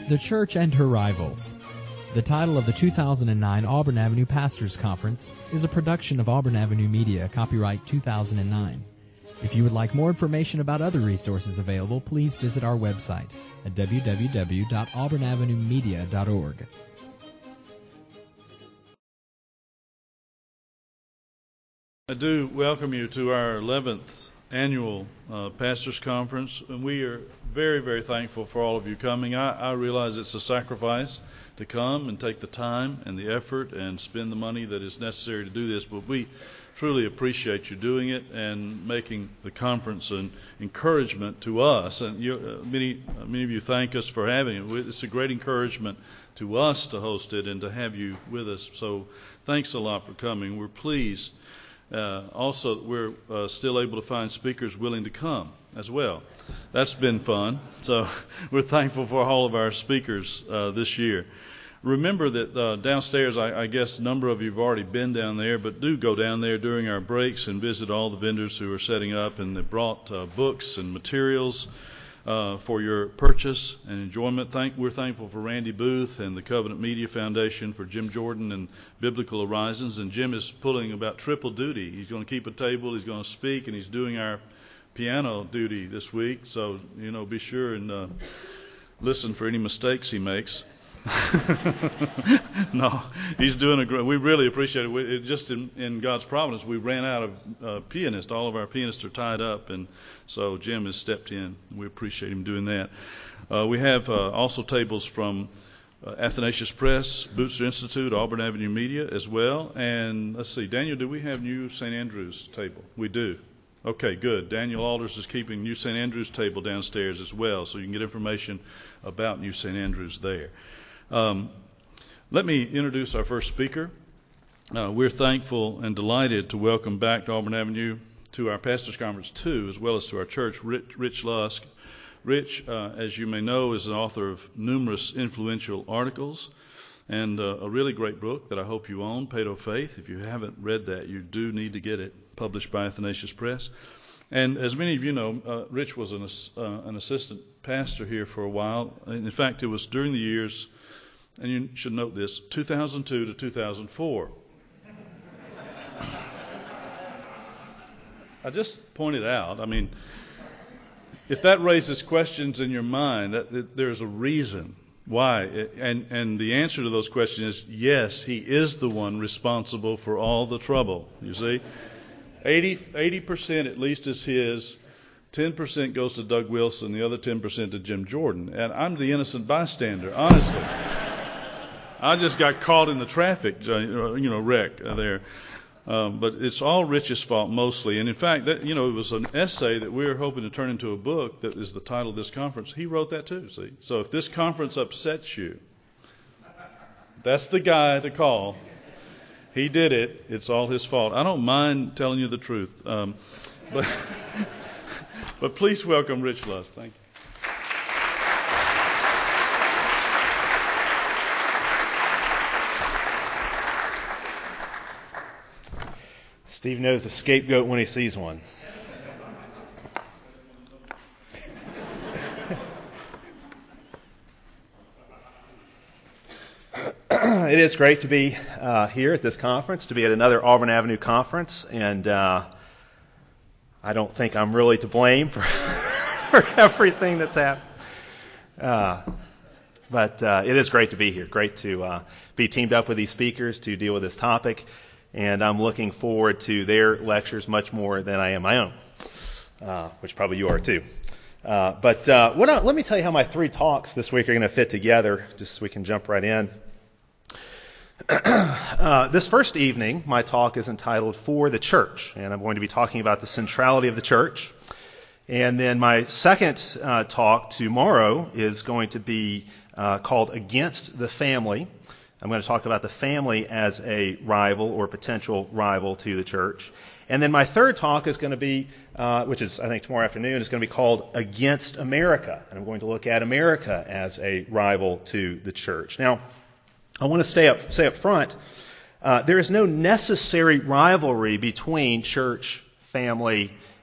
The Church and Her Rivals. The title of the 2009 Auburn Avenue Pastors Conference is a production of Auburn Avenue Media, copyright 2009. If you would like more information about other resources available, please visit our website at www.auburnavenuemedia.org. I do welcome you to our 11th annual Pastors Conference, and we are very, very thankful for all of you coming. I realize it's a sacrifice to come and take the time and the effort and spend the money that is necessary to do this, but we truly appreciate you doing it and making the conference an encouragement to us. And many of you thank us for having it. It's a great encouragement to us to host it and to have you with us. So thanks a lot for coming. We're pleased. Also, we're still able to find speakers willing to come as well. That's been fun. So we're thankful for all of our speakers this year. Remember that downstairs, I guess a number of you have already been down there, but do go down there during our breaks and visit all the vendors who are setting up, and they brought books and materials for your purchase and enjoyment. We're thankful for Randy Booth and the Covenant Media Foundation, for Jim Jordan and Biblical Horizons. And Jim is pulling about triple duty. He's going to keep a table, he's going to speak, and he's doing our piano duty this week. So, be sure and listen for any mistakes he makes. No, he's doing a great. We really appreciate it. Just in God's providence, we ran out of pianists. All of our pianists are tied up, and so Jim has stepped in. We appreciate him doing that. We have also tables from Athanasius Press, Bootster Institute, Auburn Avenue Media as well. And let's see, Daniel, do we have New St. Andrews table? We do. Okay, good. Daniel Alders is keeping New St. Andrews table downstairs as well, so you can get information about New St. Andrews there. Let me introduce our first speaker. We're thankful and delighted to welcome back to Auburn Avenue to our Pastors Conference 2, as well as to our church, Rich Lusk. Rich, as you may know, is an author of numerous influential articles and a really great book that I hope you own, Paedo Faith. If you haven't read that, you do need to get it, published by Athanasius Press. And as many of you know, Rich was an assistant pastor here for a while. In fact, it was during the years, and you should note this, 2002 to 2004. I just pointed out, if that raises questions in your mind, there's a reason why. And the answer to those questions is, yes, he is the one responsible for all the trouble, you see. 80% at least is his. 10% goes to Doug Wilson, the other 10% to Jim Jordan. And I'm the innocent bystander, honestly. I just got caught in the traffic, wreck there. But it's all Rich's fault mostly. And in fact, it was an essay that we were hoping to turn into a book that is the title of this conference. He wrote that too, see. So if this conference upsets you, that's the guy to call. He did it. It's all his fault. I don't mind telling you the truth. But please welcome Rich Lusk. Thank you. Steve knows a scapegoat when he sees one. It is great to be here at this conference, to be at another Auburn Avenue conference, and I don't think I'm really to blame for everything that's happened. But it is great to be here, great to be teamed up with these speakers to deal with this topic. And I'm looking forward to their lectures much more than I am my own, which probably you are too. But let me tell you how my three talks this week are going to fit together, just so we can jump right in. This first evening, my talk is entitled For the Church, and I'm going to be talking about the centrality of the church. And then my second talk tomorrow is going to be called Against the Family. I'm going to talk about the family as a rival or potential rival to the church. And then my third talk is going to be, which is I think tomorrow afternoon, is going to be called Against America. And I'm going to look at America as a rival to the church. Now, I want to say up front, there is no necessary rivalry between church, family,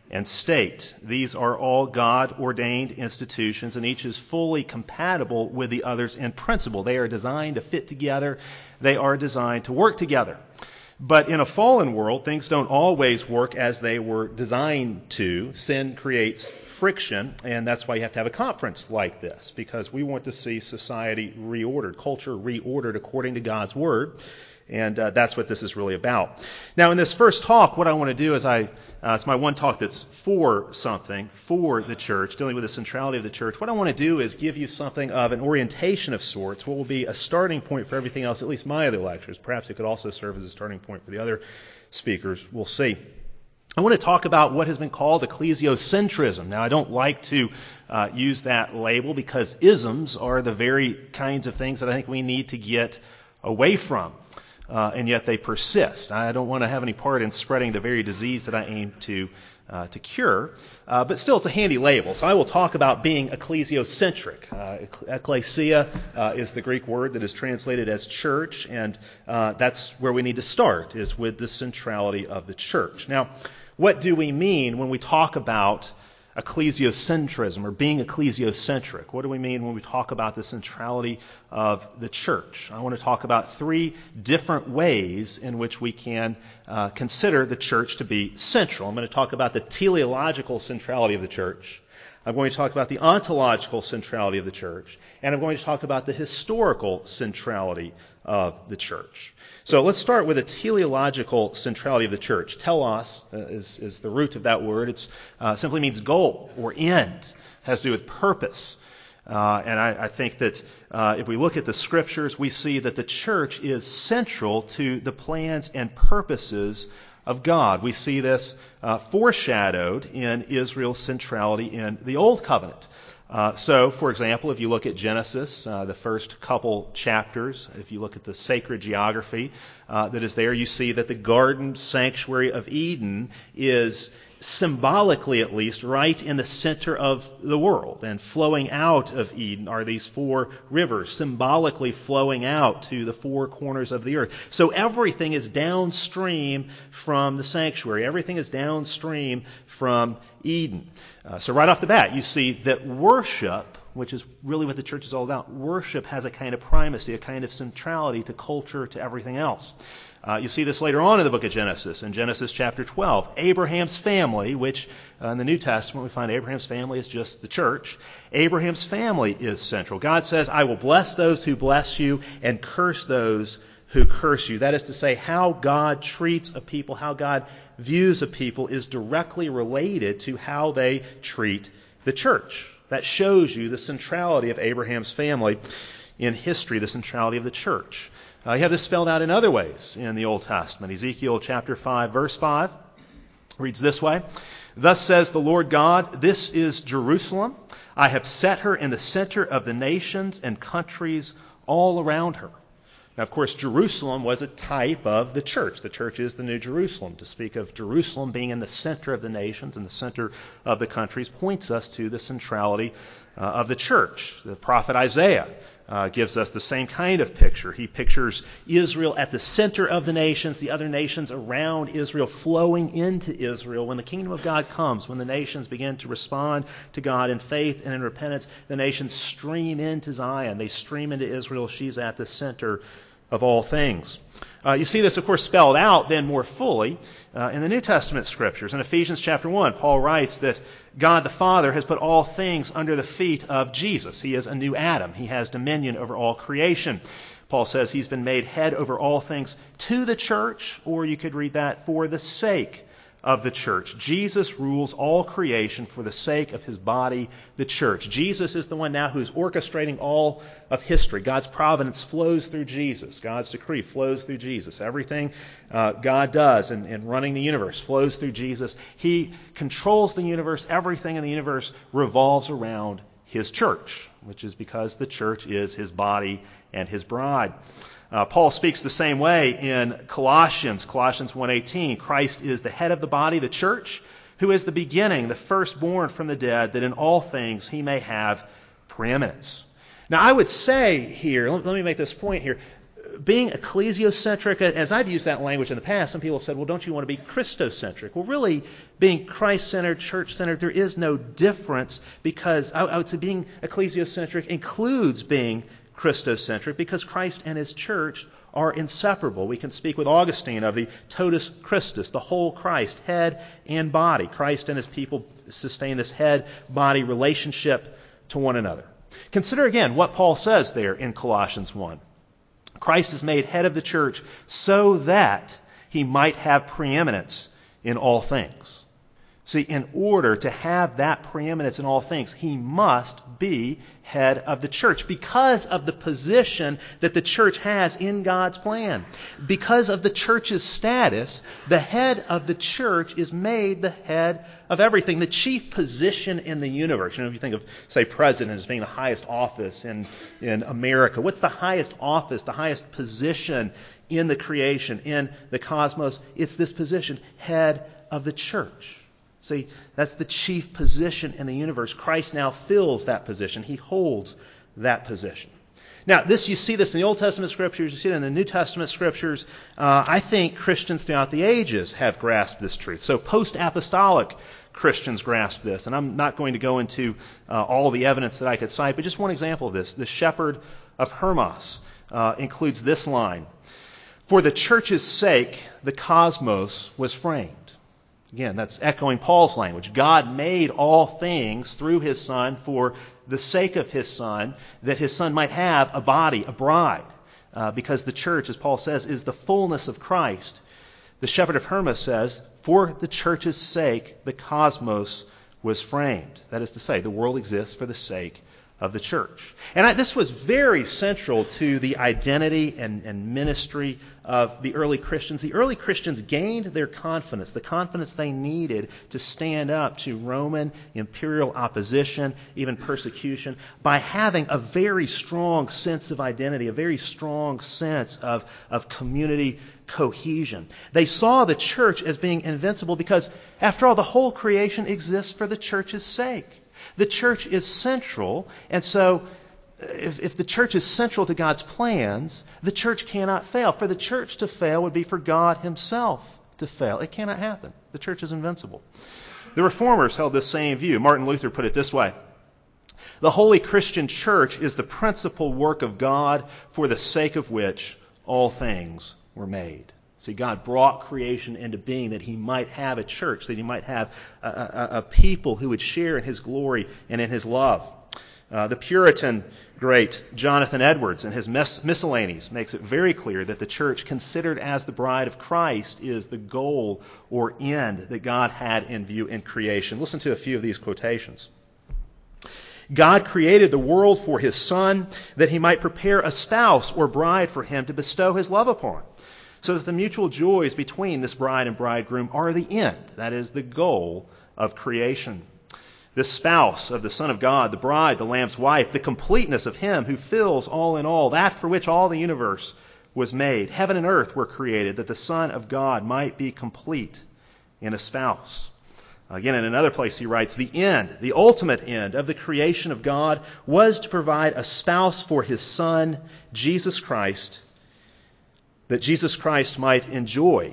and state. These are all God-ordained institutions, and each is fully compatible with the others in principle. They are designed to fit together. They are designed to work together. But in a fallen world, things don't always work as they were designed to. Sin creates friction, and that's why you have to have a conference like this, because we want to see society reordered, culture reordered according to God's Word. And that's what this is really about. Now, in this first talk, what I want to do is it's my one talk that's for something, for the church, dealing with the centrality of the church. What I want to do is give you something of an orientation of sorts, what will be a starting point for everything else, at least my other lectures. Perhaps it could also serve as a starting point for the other speakers. We'll see. I want to talk about what has been called ecclesiocentrism. Now, I don't like to use that label because isms are the very kinds of things that I think we need to get away from. And yet they persist. I don't want to have any part in spreading the very disease that I aim to cure, but still it's a handy label. So I will talk about being ecclesiocentric. Ecclesia is the Greek word that is translated as church, and that's where we need to start, is with the centrality of the church. Now, what do we mean when we talk about ecclesiocentrism or being ecclesiocentric? What do we mean when we talk about the centrality of the church? I want to talk about three different ways in which we can consider the church to be central. I'm going to talk about the teleological centrality of the church. I'm going to talk about the ontological centrality of the church. And I'm going to talk about the historical centrality of the church. So let's start with the teleological centrality of the church. Telos is the root of that word. It simply means goal or end. It has to do with purpose. And I think that if we look at the Scriptures, we see that the church is central to the plans and purposes of God. We see this foreshadowed in Israel's centrality in the Old Covenant. So, for example, if you look at Genesis, the first couple chapters, if you look at the sacred geography that is there, you see that the garden sanctuary of Eden is symbolically, at least, right in the center of the world. And flowing out of Eden are these four rivers, symbolically flowing out to the four corners of the earth. So everything is downstream from the sanctuary. Everything is downstream from Eden. So right off the bat, you see that worship, which is really what the church is all about, worship has a kind of primacy, a kind of centrality to culture, to everything else. You see this later on in the book of Genesis, in Genesis chapter 12. Abraham's family, which in the New Testament we find Abraham's family is just the church. Abraham's family is central. God says, I will bless those who bless you and curse those who curse you. That is to say, how God treats a people, how God views a people is directly related to how they treat the church. That shows you the centrality of Abraham's family in history, the centrality of the church. You have this spelled out in other ways in the Old Testament. Ezekiel chapter 5, verse 5 reads this way. Thus says the Lord God, this is Jerusalem. I have set her in the center of the nations and countries all around her. Now, of course, Jerusalem was a type of the church. The church is the New Jerusalem. To speak of Jerusalem being in the center of the nations and the center of the countries points us to the centrality of the church. The prophet Isaiah gives us the same kind of picture. He pictures Israel at the center of the nations, the other nations around Israel flowing into Israel. When the kingdom of God comes, when the nations begin to respond to God in faith and in repentance, the nations stream into Zion. They stream into Israel. She's at the center of all things. You see this, of course, spelled out then more fully in the New Testament Scriptures. In Ephesians chapter 1, Paul writes that God the Father has put all things under the feet of Jesus. He is a new Adam. He has dominion over all creation. Paul says he's been made head over all things to the church, or you could read that for the sake of the church. Jesus rules all creation for the sake of his body, the church. Jesus is the one now who's orchestrating all of history. God's providence flows through Jesus. God's decree flows through Jesus. Everything God does in running the universe flows through Jesus. He controls the universe. Everything in the universe revolves around his church, which is because the church is his body and his bride. Paul speaks the same way in Colossians 1:18. Christ is the head of the body, the church, who is the beginning, the firstborn from the dead, that in all things he may have preeminence. Now I would say here, let me make this point here, being ecclesiocentric, as I've used that language in the past, some people have said, well, don't you want to be Christocentric? Well, really, being Christ-centered, church-centered, there is no difference, because I would say being ecclesiocentric includes being Christocentric, because Christ and His church are inseparable. We can speak with Augustine of the totus Christus, the whole Christ, head and body. Christ and His people sustain this head-body relationship to one another. Consider again what Paul says there in Colossians 1. Christ is made head of the church so that He might have preeminence in all things. See, in order to have that preeminence in all things, He must be head of the church because of the position that the church has in God's plan. Because of the church's status, the head of the church is made the head of everything, the chief position in the universe. If you think of, say, president as being the highest office in America, what's the highest office, the highest position in the creation, in the cosmos? It's this position, head of the church. See, that's the chief position in the universe. Christ now fills that position. He holds that position. Now, you see this in the Old Testament Scriptures, you see it in the New Testament Scriptures. I think Christians throughout the ages have grasped this truth. So post-apostolic Christians grasp this. And I'm not going to go into all the evidence that I could cite, but just one example of this. The shepherd of Hermas includes this line: "For the church's sake, the cosmos was framed." Again, that's echoing Paul's language. God made all things through His Son for the sake of His Son, that His Son might have a body, a bride, because the church, as Paul says, is the fullness of Christ. The shepherd of Hermas says, for the church's sake, the cosmos was framed. That is to say, the world exists for the sake of the church. And this was very central to the identity and ministry of the early Christians. The early Christians gained their confidence, the confidence they needed to stand up to Roman imperial opposition, even persecution, by having a very strong sense of identity, a very strong sense of community cohesion. They saw the church as being invincible because, after all, the whole creation exists for the church's sake. The church is central, and so if the church is central to God's plans, the church cannot fail. For the church to fail would be for God Himself to fail. It cannot happen. The church is invincible. The Reformers held this same view. Martin Luther put it this way: "The holy Christian church is the principal work of God for the sake of which all things were made." See, God brought creation into being that He might have a church, that He might have a people who would share in His glory and in His love. The Puritan great Jonathan Edwards, in his Miscellanies, makes it very clear that the church, considered as the bride of Christ, is the goal or end that God had in view in creation. Listen to a few of these quotations. "God created the world for His Son, that He might prepare a spouse or bride for Him to bestow His love upon, so that the mutual joys between this bride and bridegroom are the end," that is, the goal of creation. "This spouse of the Son of God, the bride, the Lamb's wife, the completeness of Him who fills all in all, that for which all the universe was made. Heaven and earth were created that the Son of God might be complete in a spouse." Again, in another place he writes, "The end, the ultimate end of the creation of God was to provide a spouse for His Son, Jesus Christ, that Jesus Christ might enjoy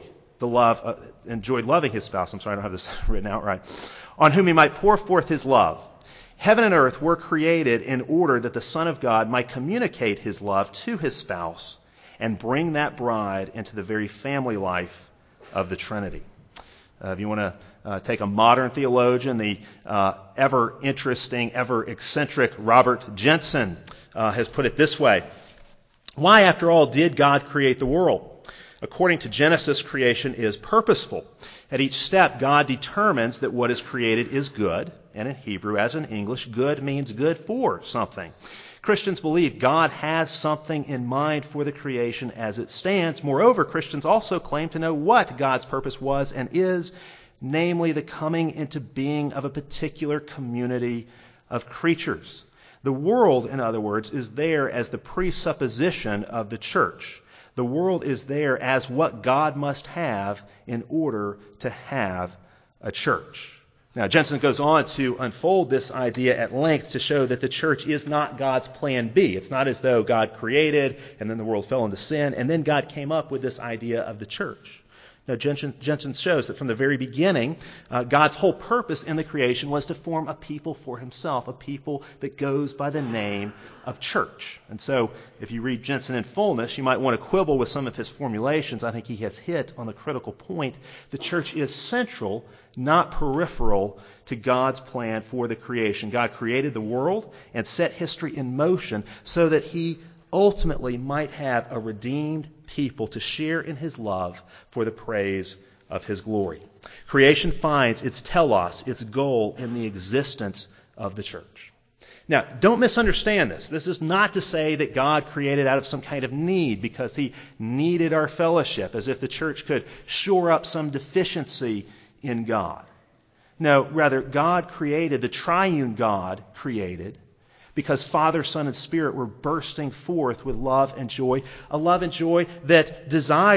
loving His spouse." I don't have this written out right. "On whom He might pour forth His love. Heaven and earth were created in order that the Son of God might communicate His love to His spouse and bring that bride into the very family life of the Trinity." If you want to take a modern theologian, the ever interesting, ever eccentric Robert Jensen has put it this way: "Why, after all, did God create the world? According to Genesis, creation is purposeful. At each step, God determines that what is created is good, and in Hebrew, as in English, good means good for something. Christians believe God has something in mind for the creation as it stands. Moreover, Christians also claim to know what God's purpose was and is, namely the coming into being of a particular community of creatures. The world, in other words, is there as the presupposition of the church. The world is there as what God must have in order to have a church." Now, Jensen goes on to unfold this idea at length to show that the church is not God's plan B. It's not as though God created and then the world fell into sin and then God came up with this idea of the church. No, Jensen shows that from the very beginning, God's whole purpose in the creation was to form a people for himself, a people that goes by the name of church. And so, if you read Jensen in fullness, you might want to quibble with some of his formulations. I think he has hit on the critical point. The church is central, not peripheral, to God's plan for the creation. God created the world and set history in motion so that he ultimately might have a redeemed people to share in his love for the praise of his glory. Creation finds its telos, its goal, in the existence of the church. Now, don't misunderstand this. This is not to say that God created out of some kind of need because he needed our fellowship, as if the church could shore up some deficiency in God. No, rather, God created, the triune God created, because Father, Son, and Spirit were bursting forth with love and joy, a love and joy that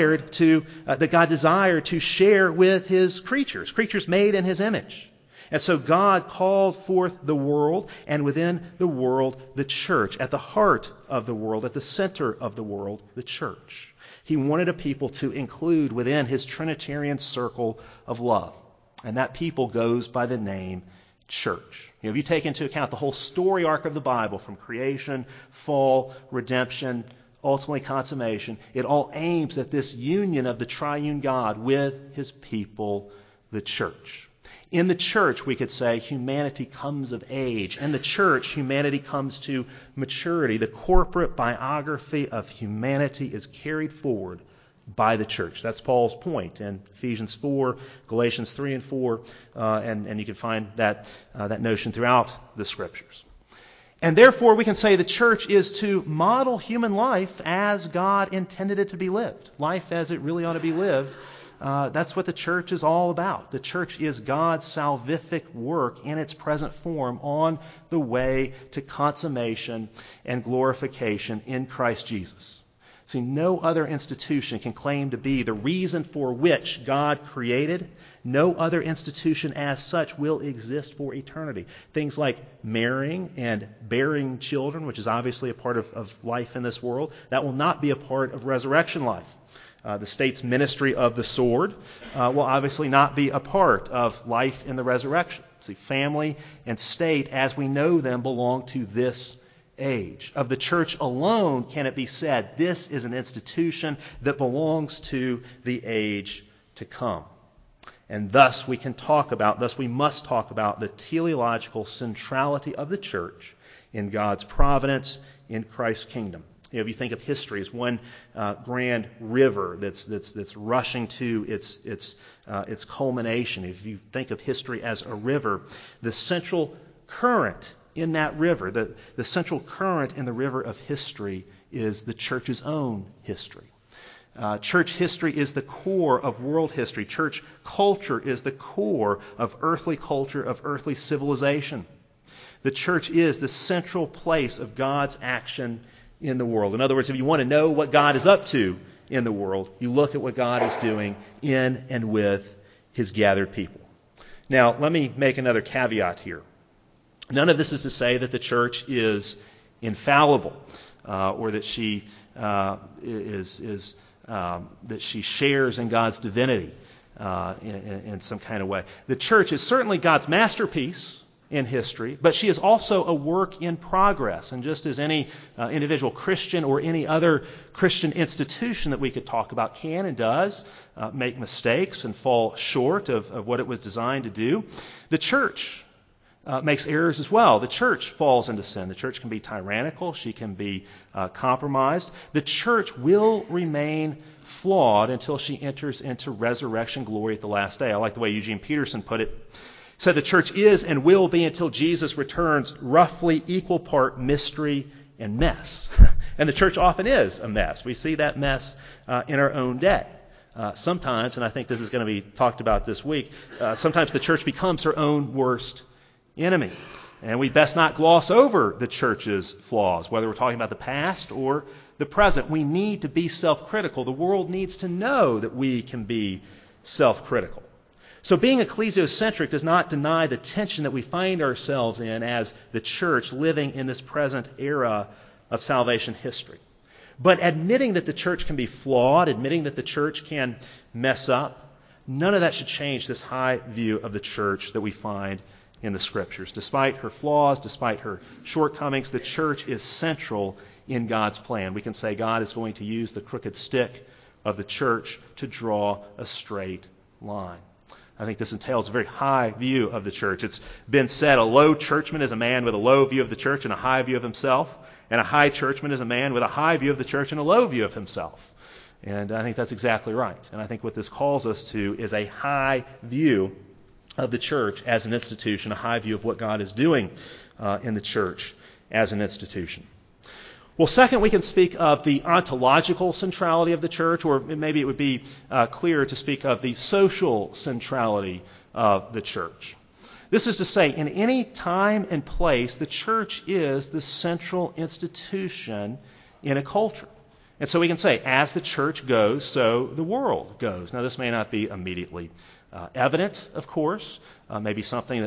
God desired to share with his creatures made in his image. And so God called forth the world, and within the world, the church. At the heart of the world, at the center of the world, the church. He wanted a people to include within his Trinitarian circle of love. And that people goes by the name church. If you take into account the whole story arc of the Bible, from creation, fall, redemption, ultimately consummation, it all aims at this union of the triune God with his people, the church. In the church, we could say, humanity comes of age. In the church, humanity comes to maturity. The corporate biography of humanity is carried forward by the church. That's Paul's point in Ephesians 4, Galatians 3 and 4, and you can find that notion throughout the Scriptures. And therefore, we can say the church is to model human life as God intended it to be lived. Life as it really ought to be lived. That's what the church is all about. The church is God's salvific work in its present form on the way to consummation and glorification in Christ Jesus. See, no other institution can claim to be the reason for which God created. No other institution as such will exist for eternity. Things like marrying and bearing children, which is obviously a part of life in this world, that will not be a part of resurrection life. The state's ministry of the sword will obviously not be a part of life in the resurrection. See, family and state, as we know them, belong to this age. Of the church alone can it be said, this is an institution that belongs to the age to come. And thus we must talk about the teleological centrality of the church in God's providence in Christ's kingdom. If you think of history as one grand river that's rushing to its culmination, if you think of history as a river, the central current in that river, the central current in the river of history is the church's own history. Church history is the core of world history. Church culture is the core of earthly culture, of earthly civilization. The church is the central place of God's action in the world. In other words, if you want to know what God is up to in the world, you look at what God is doing in and with his gathered people. Now, let me make another caveat here. None of this is to say that the church is infallible, or that she that she shares in God's divinity in some kind of way. The church is certainly God's masterpiece in history, but she is also a work in progress. And just as any individual Christian or any other Christian institution that we could talk about can and does make mistakes and fall short of what it was designed to do, the church makes errors as well. The church falls into sin. The church can be tyrannical. She can be compromised. The church will remain flawed until she enters into resurrection glory at the last day. I like the way Eugene Peterson put it. He said the church is and will be until Jesus returns roughly equal part mystery and mess. And the church often is a mess. We see that mess in our own day. Sometimes, and I think this is going to be talked about this week, sometimes the church becomes her own worst enemy. And we best not gloss over the church's flaws, whether we're talking about the past or the present. We need to be self-critical. The world needs to know that we can be self-critical. So being ecclesiocentric does not deny the tension that we find ourselves in as the church living in this present era of salvation history. But admitting that the church can be flawed, admitting that the church can mess up, none of that should change this high view of the church that we find in the Scriptures. Despite her flaws, despite her shortcomings, the church is central in God's plan. We can say God is going to use the crooked stick of the church to draw a straight line. I think this entails a very high view of the church. It's been said a low churchman is a man with a low view of the church and a high view of himself, and a high churchman is a man with a high view of the church and a low view of himself. And I think that's exactly right. And I think what this calls us to is a high view of the church as an institution, a high view of what God is doing in the church as an institution. Well, second, we can speak of the ontological centrality of the church, or maybe it would be clearer to speak of the social centrality of the church. This is to say, in any time and place, the church is the central institution in a culture. And so we can say, as the church goes, so the world goes. Now, this may not be immediately evident, of course, maybe something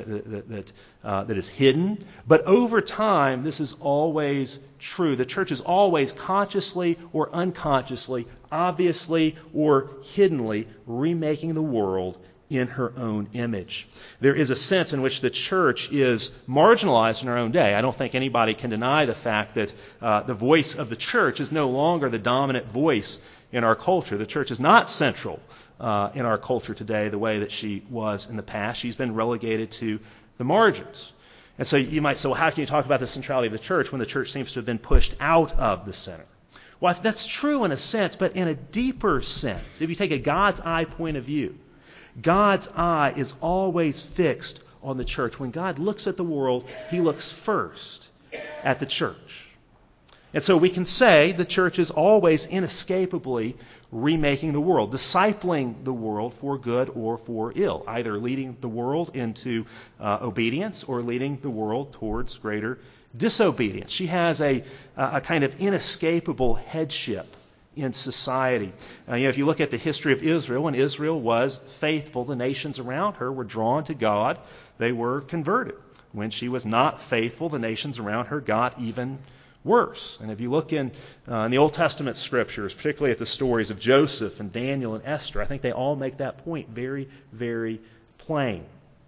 that is hidden. But over time, this is always true. The church is always consciously or unconsciously, obviously or hiddenly remaking the world in her own image. There is a sense in which the church is marginalized in our own day. I don't think anybody can deny the fact that the voice of the church is no longer the dominant voice in our culture. The church is not central in our culture today the way that she was in the past. She's been relegated to the margins. And so you might say, well, how can you talk about the centrality of the church when the church seems to have been pushed out of the center? Well, that's true in a sense, but in a deeper sense, if you take a God's eye point of view, God's eye is always fixed on the church. When God looks at the world, He looks first at the church. And so we can say the church is always inescapably remaking the world, discipling the world for good or for ill, either leading the world into obedience or leading the world towards greater disobedience. She has a kind of inescapable headship in society. If you look at the history of Israel, when Israel was faithful, the nations around her were drawn to God. They were converted. When she was not faithful, the nations around her got even worse. And if you look in the Old Testament scriptures, particularly at the stories of Joseph and Daniel and Esther, I think they all make that point very, very plain.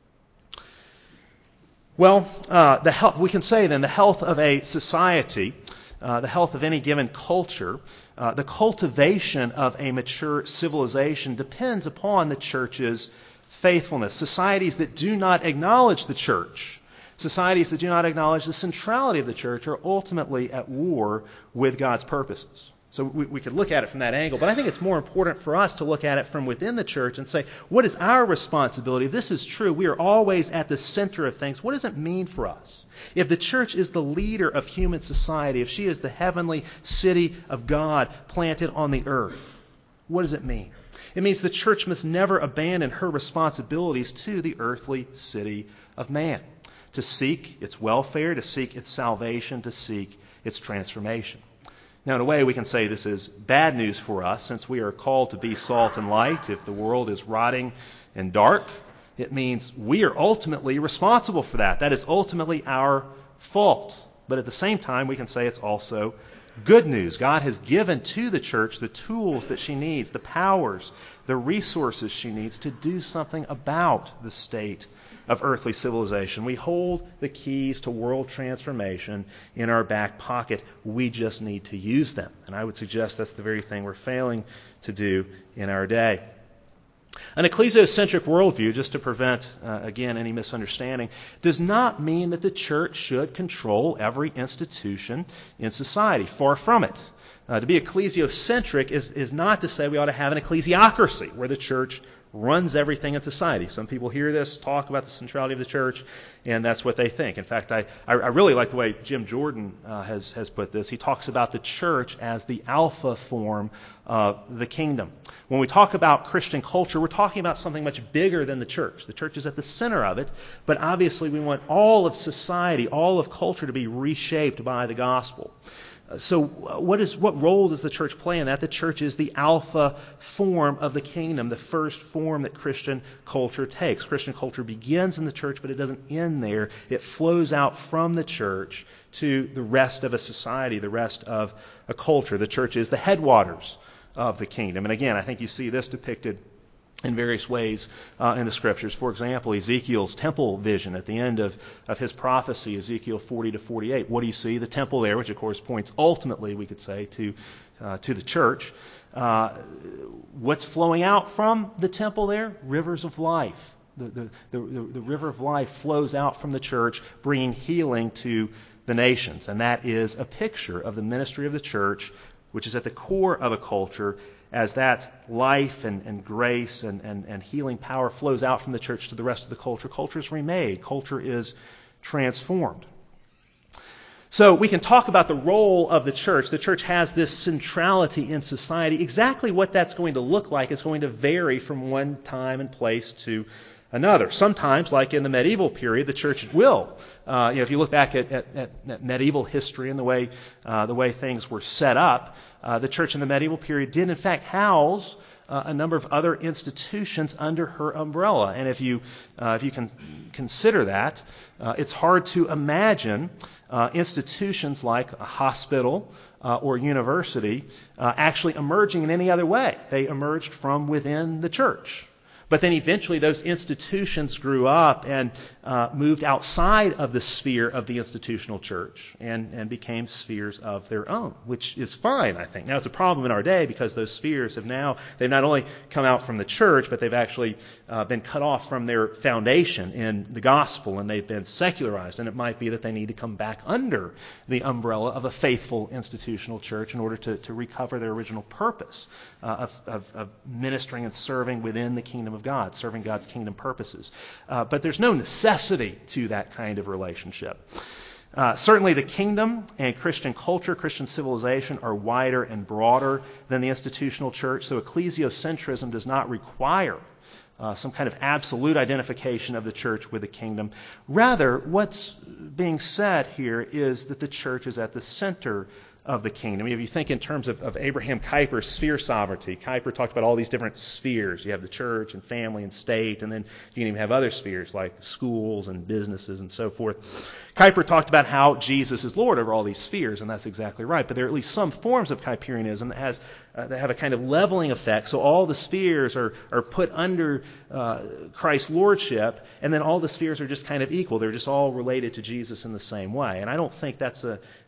Well, we can say then the health of a society, the health of any given culture, the cultivation of a mature civilization depends upon the church's faithfulness. Societies that do not acknowledge the church, societies that do not acknowledge the centrality of the church, are ultimately at war with God's purposes. So we could look at it from that angle, but I think it's more important for us to look at it from within the church and say, what is our responsibility? If this is true, we are always at the center of things. What does it mean for us? If the church is the leader of human society, if she is the heavenly city of God planted on the earth, what does it mean? It means the church must never abandon her responsibilities to the earthly city of man, to seek its welfare, to seek its salvation, to seek its transformation. Now, in a way, we can say this is bad news for us, since we are called to be salt and light. If the world is rotting and dark, it means we are ultimately responsible for that. That is ultimately our fault. But at the same time, we can say it's also good news. God has given to the church the tools that she needs, the powers, the resources she needs to do something about the state of earthly civilization. We hold the keys to world transformation in our back pocket. We just need to use them. And I would suggest that's the very thing we're failing to do in our day. An ecclesiocentric worldview, just to prevent, again, any misunderstanding, does not mean that the church should control every institution in society. Far from it. To be ecclesiocentric is not to say we ought to have an ecclesiocracy where the church runs everything in society. Some people hear this, talk about the centrality of the church, and that's what they think. In fact, I really like the way Jim Jordan has put this. He talks about the church as the alpha form of the kingdom. When we talk about Christian culture, we're talking about something much bigger than the church. The church is at the center of it, but obviously we want all of society, all of culture to be reshaped by the gospel. So what role does the church play in that? The church is the alpha form of the kingdom, the first form that Christian culture takes. Christian culture begins in the church, but it doesn't end there. It flows out from the church to the rest of a society, the rest of a culture. The church is the headwaters of the kingdom. And again, I think you see this depicted in various ways in the Scriptures. For example, Ezekiel's temple vision at the end of his prophecy, Ezekiel 40 to 48. What do you see? The temple there, which of course points ultimately, we could say, to the church. What's flowing out from the temple there? Rivers of life. The river of life flows out from the church, bringing healing to the nations. And that is a picture of the ministry of the church, which is at the core of a culture, as that life and grace and healing power flows out from the church to the rest of the culture. Culture is remade. Culture is transformed. So we can talk about the role of the church. The church has this centrality in society. Exactly what that's going to look like is going to vary from one time and place to another. Sometimes, like in the medieval period, the church will. If you look back at medieval history and the way things were set up, the church in the medieval period did in fact house a number of other institutions under her umbrella. And if you can consider that, it's hard to imagine institutions like a hospital or university actually emerging in any other way. They emerged from within the church. But then eventually those institutions grew up and moved outside of the sphere of the institutional church and became spheres of their own, which is fine, I think. Now, it's a problem in our day because those spheres they've not only come out from the church, but they've actually been cut off from their foundation in the gospel, and they've been secularized. And it might be that they need to come back under the umbrella of a faithful institutional church in order to recover their original purpose of ministering and serving within the kingdom of God, serving God's kingdom purposes. But there's no necessity to that kind of relationship. Certainly the kingdom and Christian culture, Christian civilization are wider and broader than the institutional church, so ecclesiocentrism does not require some kind of absolute identification of the church with the kingdom. Rather, what's being said here is that the church is at the center of the kingdom. If you think in terms of Abraham Kuyper's sphere sovereignty, Kuyper talked about all these different spheres. You have the church and family and state, and then you can even have other spheres like schools and businesses and so forth. Kuyper talked about how Jesus is Lord over all these spheres, and that's exactly right. But there are at least some forms of Kuyperianism that have a kind of leveling effect. So all the spheres are put under Christ's lordship, and then all the spheres are just kind of equal. They're just all related to Jesus in the same way. And I don't think that's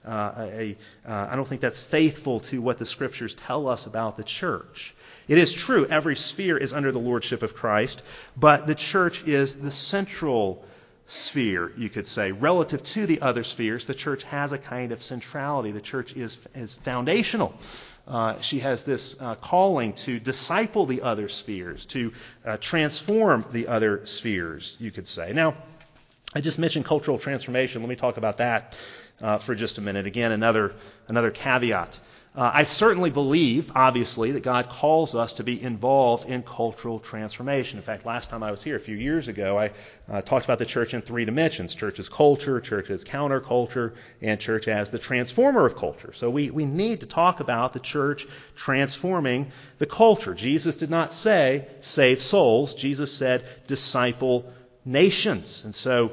I don't think that's faithful to what the Scriptures tell us about the church. It is true, every sphere is under the lordship of Christ, but the church is the central sphere, you could say. Relative to the other spheres, the church has a kind of centrality. The church is foundational. She has this calling to disciple the other spheres, to transform the other spheres, you could say. Now, I just mentioned cultural transformation. Let me talk about that for just a minute. Again, another caveat. I certainly believe, obviously, that God calls us to be involved in cultural transformation. In fact, last time I was here, a few years ago, I talked about the church in three dimensions. Church as culture, church as counterculture, and church as the transformer of culture. So we need to talk about the church transforming the culture. Jesus did not say, save souls. Jesus said, disciple nations. And so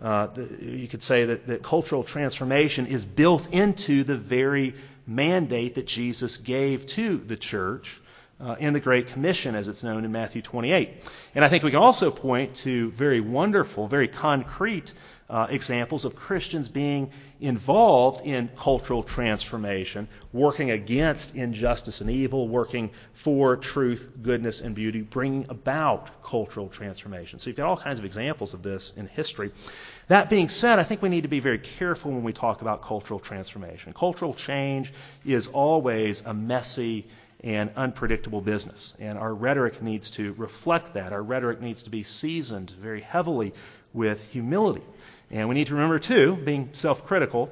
you could say that cultural transformation is built into the very mandate that Jesus gave to the church in the Great Commission, as it's known in Matthew 28. And I think we can also point to very wonderful, very concrete examples of Christians being involved in cultural transformation, working against injustice and evil, working for truth, goodness, and beauty, bringing about cultural transformation. So you've got all kinds of examples of this in history. That being said, I think we need to be very careful when we talk about cultural transformation. Cultural change is always a messy and unpredictable business, and our rhetoric needs to reflect that. Our rhetoric needs to be seasoned very heavily with humility. And we need to remember, too, being self-critical,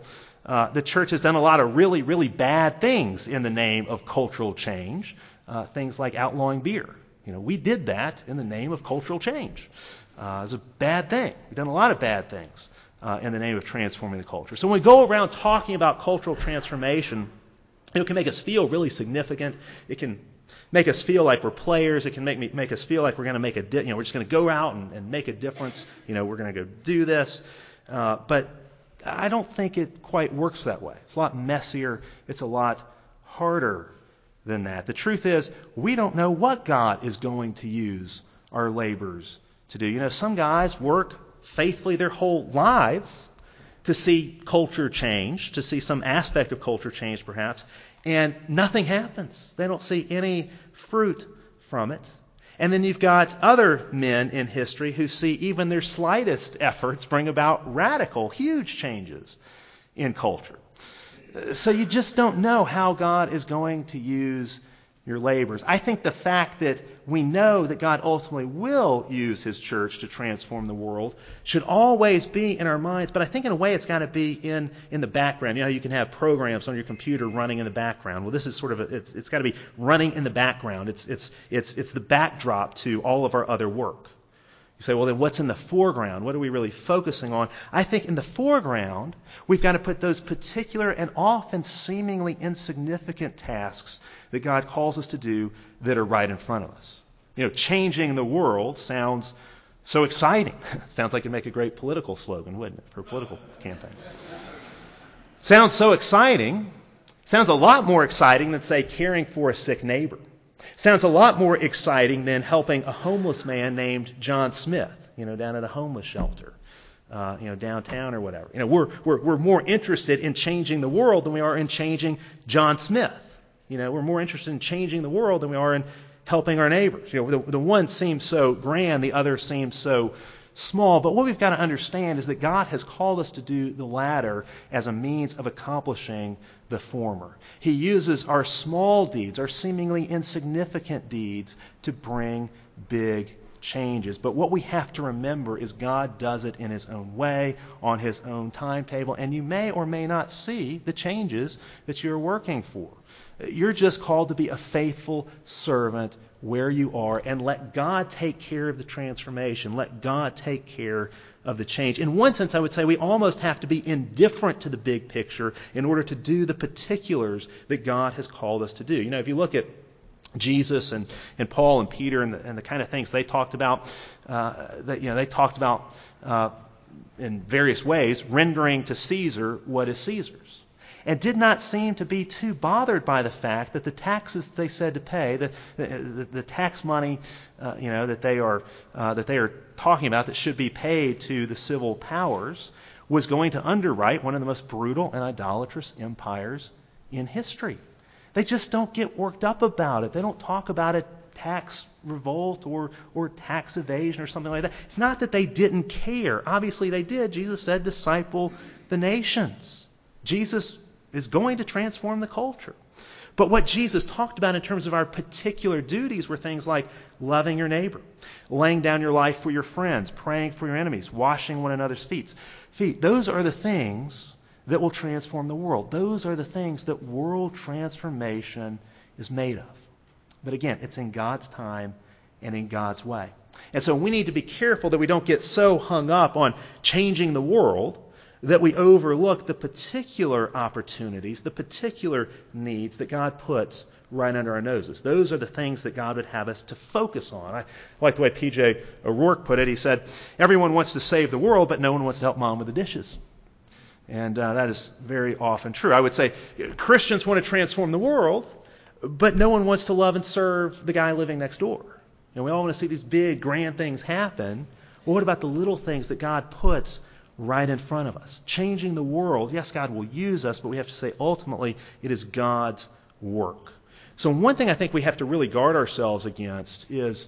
The church has done a lot of really, really bad things in the name of cultural change. Things like outlawing beer. We did that in the name of cultural change. It's a bad thing. We've done a lot of bad things in the name of transforming the culture. So when we go around talking about cultural transformation, it can make us feel really significant. It can make us feel like we're players. It can make us feel like we're going to make we're just going to go out and make a difference. We're going to go do this. But I don't think it quite works that way. It's a lot messier. It's a lot harder than that. The truth is, we don't know what God is going to use our labors to do. Some guys work faithfully their whole lives to see culture change, to see some aspect of culture change perhaps, and nothing happens. They don't see any fruit from it. And then you've got other men in history who see even their slightest efforts bring about radical, huge changes in culture. So you just don't know how God is going to use your labors. I think the fact that we know that God ultimately will use His church to transform the world should always be in our minds, but I think in a way it's got to be in the background. You can have programs on your computer running in the background. Well, this is sort of it's got to be running in the background. It's the backdrop to all of our other work. You say, well, then what's in the foreground? What are we really focusing on? I think in the foreground, we've got to put those particular and often seemingly insignificant tasks that God calls us to do that are right in front of us. Changing the world sounds so exciting. Sounds like it'd make a great political slogan, wouldn't it, for a political campaign? Sounds so exciting. Sounds a lot more exciting than, say, caring for a sick neighbor. Sounds a lot more exciting than helping a homeless man named John Smith, down at a homeless shelter, downtown or whatever. We're more interested in changing the world than we are in changing John Smith. We're more interested in changing the world than we are in helping our neighbors. The one seems so grand, the other seems so small. But what we've got to understand is that God has called us to do the latter as a means of accomplishing the former. He uses our small deeds, our seemingly insignificant deeds, to bring big changes. But what we have to remember is God does it in His own way, on His own timetable, and you may or may not see the changes that you're working for. You're just called to be a faithful servant where you are and let God take care of the transformation. Let God take care of the change. In one sense, I would say we almost have to be indifferent to the big picture in order to do the particulars that God has called us to do. If you look at Jesus and Paul and Peter and the kind of things they talked about, they talked about in various ways rendering to Caesar what is Caesar's. And did not seem to be too bothered by the fact that the taxes they said to pay, the tax money, that they are talking about that should be paid to the civil powers, was going to underwrite one of the most brutal and idolatrous empires in history. They just don't get worked up about it. They don't talk about a tax revolt or tax evasion or something like that. It's not that they didn't care. Obviously they did. Jesus said, disciple the nations. Jesus is going to transform the culture. But what Jesus talked about in terms of our particular duties were things like loving your neighbor, laying down your life for your friends, praying for your enemies, washing one another's feet. Those are the things that will transform the world. Those are the things that world transformation is made of. But again, it's in God's time and in God's way. And so we need to be careful that we don't get so hung up on changing the world that we overlook the particular opportunities, the particular needs that God puts right under our noses. Those are the things that God would have us to focus on. I like the way P.J. O'Rourke put it. He said, everyone wants to save the world, but no one wants to help mom with the dishes. And that is very often true. I would say Christians want to transform the world, but no one wants to love and serve the guy living next door. We all want to see these big, grand things happen. Well, what about the little things that God puts right in front of us? Changing the world, yes, God will use us, but we have to say ultimately it is God's work. So one thing I think we have to really guard ourselves against is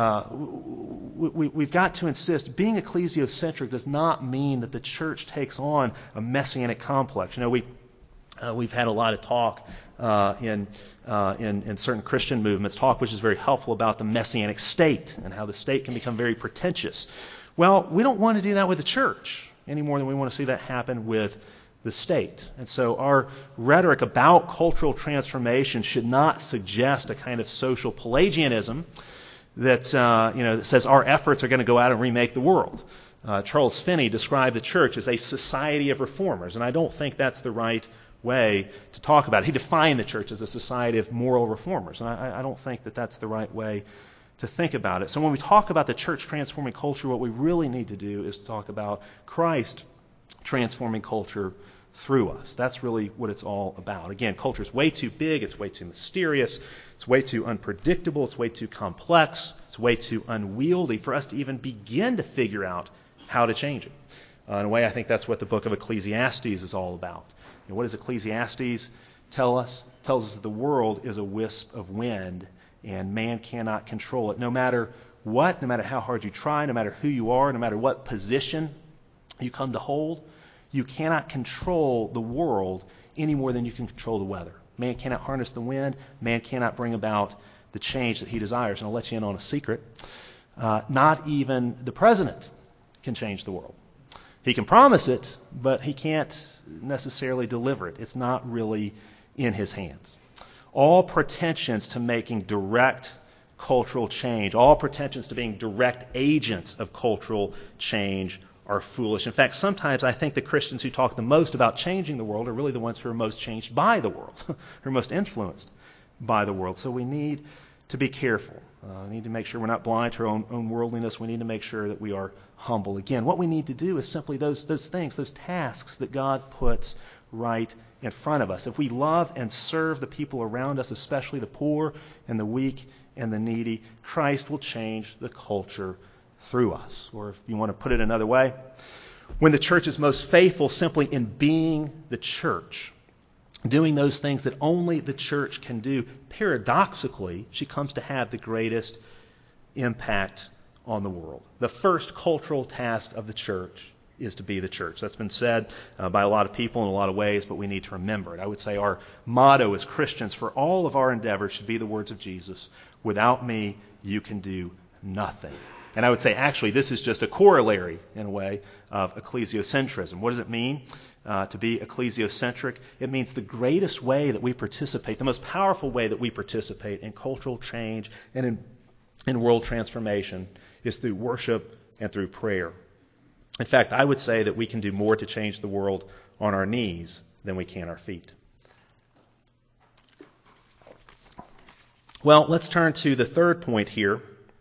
we've got to insist being ecclesiocentric does not mean that the church takes on a messianic complex. We've had a lot of talk in certain Christian movements, talk which is very helpful about the messianic state and how the state can become very pretentious. Well, we don't want to do that with the church any more than we want to see that happen with the state. And so our rhetoric about cultural transformation should not suggest a kind of social Pelagianism that that says our efforts are going to go out and remake the world. Charles Finney described the church as a society of reformers, and I don't think that's the right way to talk about it. He defined the church as a society of moral reformers, and I don't think that that's the right way to think about it. So when we talk about the church transforming culture, what we really need to do is talk about Christ transforming culture through us. That's really what it's all about. Again, culture is way too big, it's way too mysterious, it's way too unpredictable, it's way too complex, it's way too unwieldy for us to even begin to figure out how to change it. In a way, I think that's what the book of Ecclesiastes is all about. What does Ecclesiastes tell us? It tells us that the world is a wisp of wind and man cannot control it. No matter what, no matter how hard you try, no matter who you are, no matter what position you come to hold, you cannot control the world any more than you can control the weather. Man cannot harness the wind. Man cannot bring about the change that he desires. And I'll let you in on a secret. Not even the president can change the world. He can promise it, but he can't necessarily deliver it. It's not really in his hands. All pretensions to making direct cultural change, all pretensions to being direct agents of cultural change are foolish. In fact, sometimes I think the Christians who talk the most about changing the world are really the ones who are most changed by the world, who are most influenced by the world. So we need to be careful. We need to make sure we're not blind to our own worldliness. We need to make sure that we are humble. Again, what we need to do is simply those things, those tasks that God puts right in front of us. If we love and serve the people around us, especially the poor and the weak and the needy, Christ will change the culture through us. Or if you want to put it another way, when the church is most faithful simply in being the church, doing those things that only the church can do, paradoxically, she comes to have the greatest impact on the world. The first cultural task of the church is to be the church. That's been said by a lot of people in a lot of ways, but we need to remember it. I would say our motto as Christians for all of our endeavors should be the words of Jesus, "Without me, you can do nothing." And I would say, actually, this is just a corollary, in a way, of ecclesiocentrism. What does it mean to be ecclesiocentric? It means the greatest way that we participate, the most powerful way that we participate in cultural change and in world transformation is through worship and through prayer. In fact, I would say that we can do more to change the world on our knees than we can our feet. Well, let's turn to the third point here.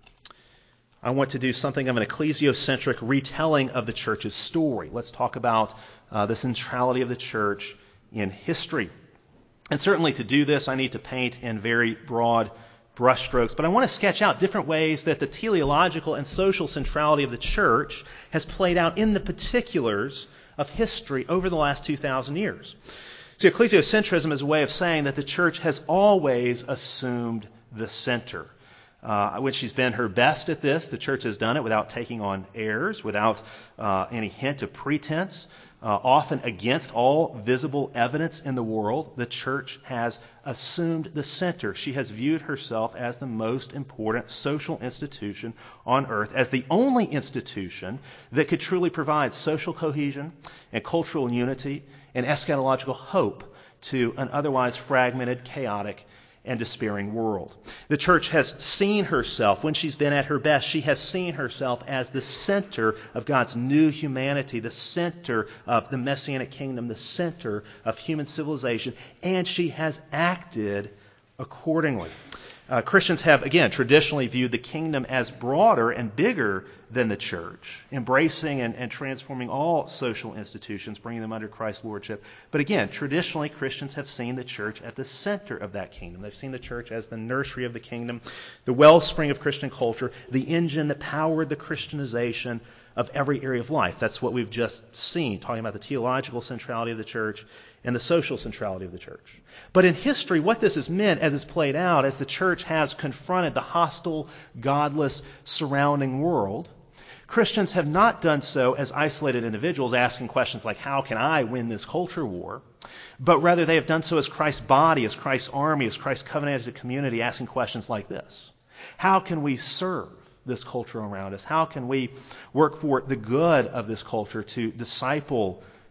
I want to do something of an ecclesiocentric retelling of the church's story. Let's talk about the centrality of the church in history. And certainly to do this, I need to paint in very broad brushstrokes, but I want to sketch out different ways that the teleological and social centrality of the church has played out in the particulars of history over the last 2,000 years. See, ecclesiocentrism is a way of saying that the church has always assumed the center. When she's been her best at this, the church has done it without taking on airs, without any hint of pretense, often against all visible evidence in the world. The church has assumed the center. She has viewed herself as the most important social institution on earth, as the only institution that could truly provide social cohesion and cultural unity and eschatological hope to an otherwise fragmented, chaotic, and despairing world. The church has seen herself, when she's been at her best, she has seen herself as the center of God's new humanity, the center of the Messianic kingdom, the center of human civilization, and she has acted accordingly. Christians have, again, traditionally viewed the kingdom as broader and bigger than the church, embracing and transforming all social institutions, bringing them under Christ's lordship. But again, traditionally, Christians have seen the church at the center of that kingdom. They've seen the church as the nursery of the kingdom, the wellspring of Christian culture, the engine that powered the Christianization of every area of life. That's what we've just seen, talking about the theological centrality of the church and the social centrality of the church. But in history, what this has meant as it's played out, as the church has confronted the hostile, godless, surrounding world, Christians have not done so as isolated individuals asking questions like, how can I win this culture war? But rather they have done so as Christ's body, as Christ's army, as Christ's covenanted community, asking questions like this. How can we serve this culture around us? How can we work for the good of this culture to disciple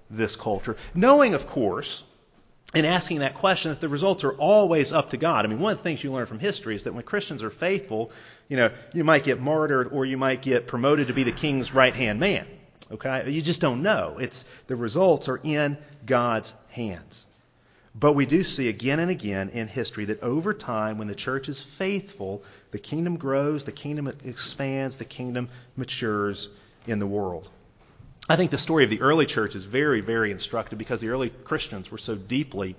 this culture, knowing, of course, in asking that question, that the results are always up to God. I mean, one of the things you learn from history is that when Christians are faithful, you might get martyred or you might get promoted to be the king's right-hand man. Okay? You just don't know. The results are in God's hands. But we do see again and again in history that over time, when the church is faithful, the kingdom grows, the kingdom expands, the kingdom matures in the world. I think the story of the early church is very, very instructive because the early Christians were so deeply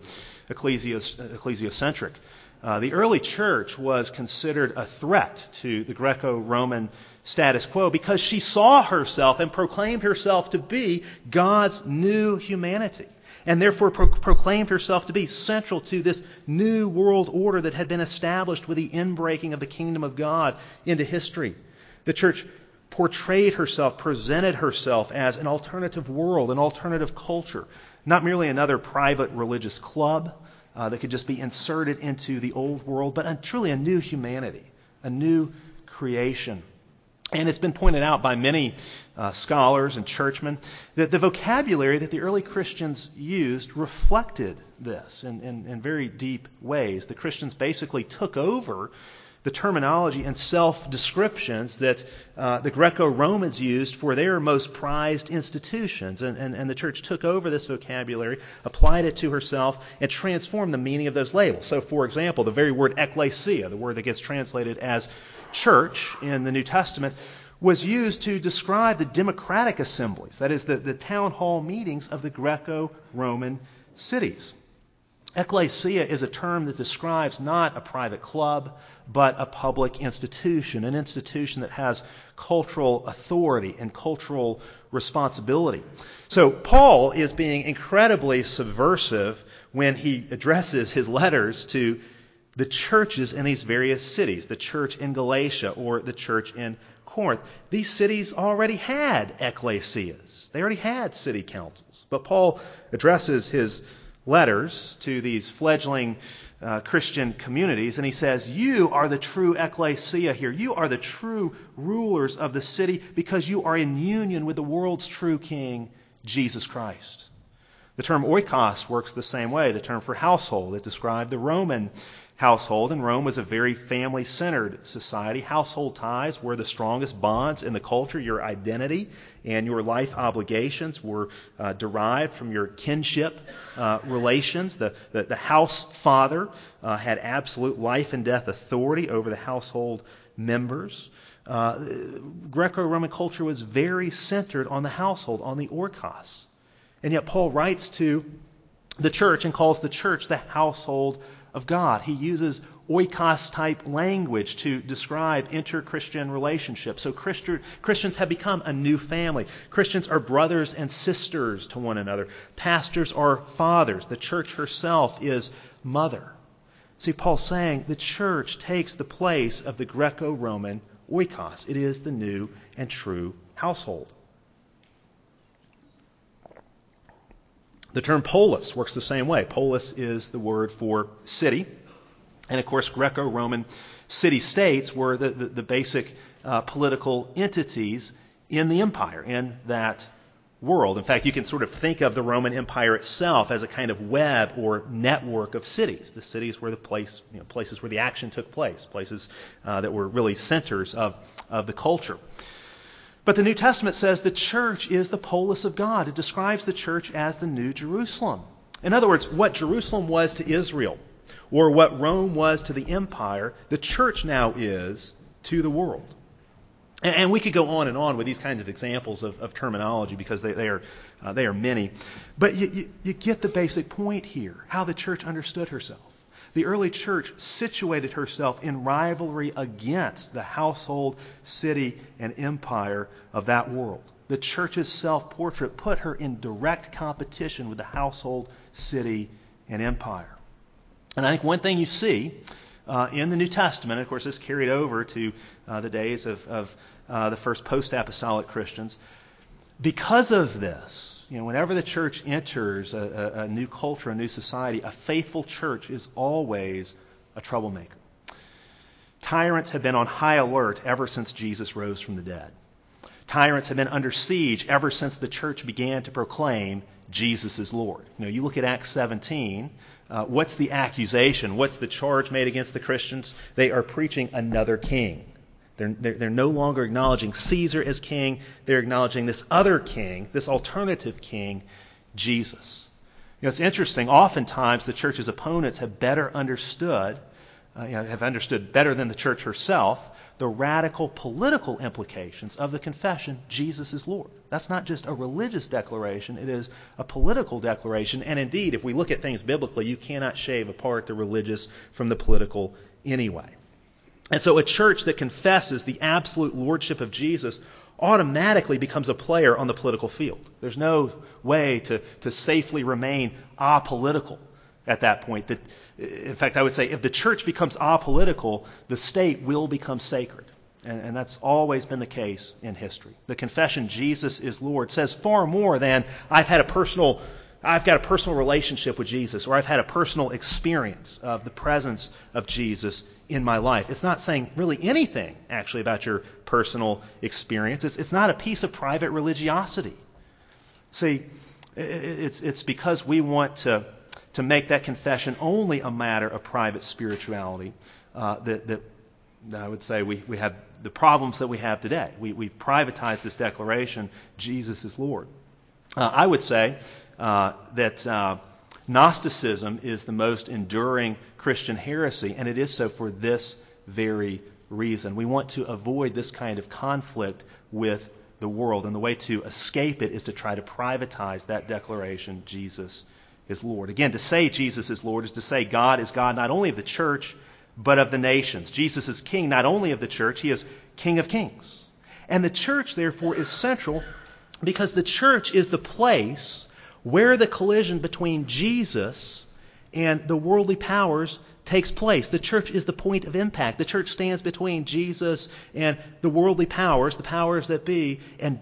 ecclesiocentric. The early church was considered a threat to the Greco-Roman status quo because she saw herself and proclaimed herself to be God's new humanity, and therefore proclaimed herself to be central to this new world order that had been established with the inbreaking of the kingdom of God into history. The church portrayed herself, presented herself as an alternative world, an alternative culture, not merely another private religious club that could just be inserted into the old world, but truly a new humanity, a new creation. And it's been pointed out by many scholars and churchmen that the vocabulary that the early Christians used reflected this in very deep ways. The Christians basically took over the terminology and self-descriptions that the Greco-Romans used for their most prized institutions. And the church took over this vocabulary, applied it to herself, and transformed the meaning of those labels. So, for example, the very word ecclesia, the word that gets translated as church in the New Testament, was used to describe the democratic assemblies, that is, the town hall meetings of the Greco-Roman cities. Ecclesia is a term that describes not a private club, but a public institution, an institution that has cultural authority and cultural responsibility. So Paul is being incredibly subversive when he addresses his letters to the churches in these various cities, the church in Galatia or the church in Corinth. These cities already had ecclesias. They already had city councils. But Paul addresses his letters to these fledgling Christian communities, and he says, you are the true ecclesia here. You are the true rulers of the city because you are in union with the world's true king, Jesus Christ. The term oikos works the same way, the term for household. It described the Roman household, and Rome was a very family-centered society. Household ties were the strongest bonds in the culture. Your identity and your life obligations were derived from your kinship relations. The house father had absolute life and death authority over the household members. Greco-Roman culture was very centered on the household, on the oikos. And yet Paul writes to the church and calls the church the household of God. He uses oikos-type language to describe inter-Christian relationships. So Christians have become a new family. Christians are brothers and sisters to one another. Pastors are fathers. The church herself is mother. See, Paul's saying the church takes the place of the Greco-Roman oikos. It is the new and true household. The term polis works the same way. Polis is the word for city. And of course, Greco-Roman city-states were the basic political entities in the empire, in that world. In fact, you can sort of think of the Roman Empire itself as a kind of web or network of cities. The cities were the places where the action took place, places that were really centers of the culture. But the New Testament says the church is the polis of God. It describes the church as the New Jerusalem. In other words, what Jerusalem was to Israel, or what Rome was to the empire, the church now is to the world. And we could go on and on with these kinds of examples of terminology because they are many. But you get the basic point here, how the church understood herself. The early church situated herself in rivalry against the household, city, and empire of that world. The church's self-portrait put her in direct competition with the household, city, and empire. And I think one thing you see in the New Testament, of course this carried over to the days of the first post-apostolic Christians, because of this, whenever the church enters a new culture, a new society, a faithful church is always a troublemaker. Tyrants have been on high alert ever since Jesus rose from the dead. Tyrants have been under siege ever since the church began to proclaim Jesus is Lord. You look at Acts 17, what's the accusation? What's the charge made against the Christians? They are preaching another king. They're no longer acknowledging Caesar as king. They're acknowledging this other king, this alternative king, Jesus. It's interesting. Oftentimes, the church's opponents have better understood, better than the church herself, the radical political implications of the confession, Jesus is Lord. That's not just a religious declaration, it is a political declaration. And indeed, if we look at things biblically, you cannot shave apart the religious from the political anyway. And so a church that confesses the absolute lordship of Jesus automatically becomes a player on the political field. There's no way to safely remain apolitical at that point. In fact, I would say if the church becomes apolitical, the state will become sacred. And that's always been the case in history. The confession, Jesus is Lord, says far more than I've got a personal relationship with Jesus, or I've had a personal experience of the presence of Jesus in my life. It's not saying really anything, actually, about your personal experience. It's not a piece of private religiosity. See, it's because we want to make that confession only a matter of private spirituality that I would say we have the problems that we have today. We've privatized this declaration, Jesus is Lord. I would say that Gnosticism is the most enduring Christian heresy, and it is so for this very reason. We want to avoid this kind of conflict with the world, and the way to escape it is to try to privatize that declaration, Jesus is Lord. Again, to say Jesus is Lord is to say God is God not only of the church, but of the nations. Jesus is King not only of the church, He is King of kings. And the church, therefore, is central because the church is the place where the collision between Jesus and the worldly powers takes place. The church is the point of impact. The church stands between Jesus and the worldly powers, the powers that be,